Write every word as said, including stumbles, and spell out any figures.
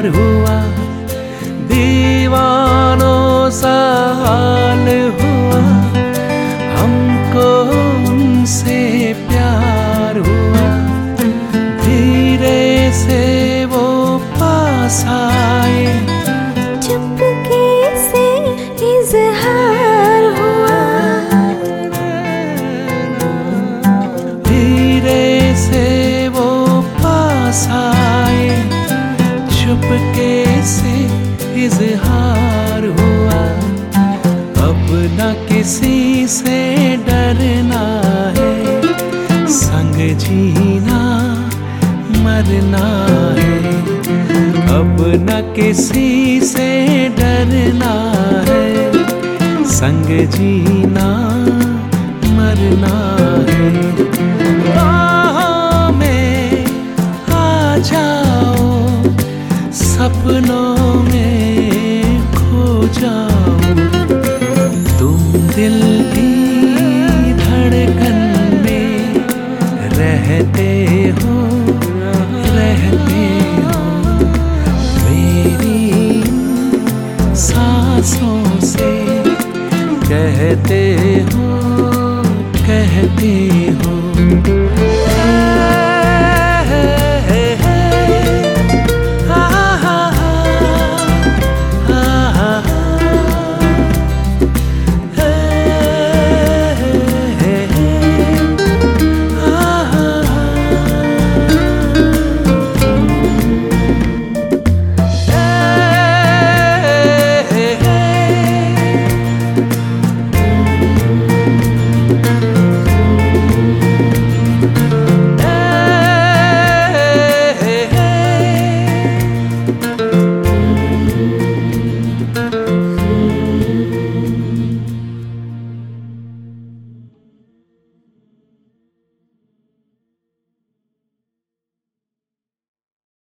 हुआ, दीवानों सा हाल हुआ, हमको उनसे प्यार हुआ। धीरे से वो पास आए, चुपके से इज़हार हुआ। धीरे से वो पास आए, चुपके से इज़हार हुआ। अब न किसी से डरना है, संग जीना मरना है। अब न किसी से डरना है, संग जीना मरना है। बाहों में आ जाओ, सपनों में खो जाओ। तुम दिल की धड़कन में रहते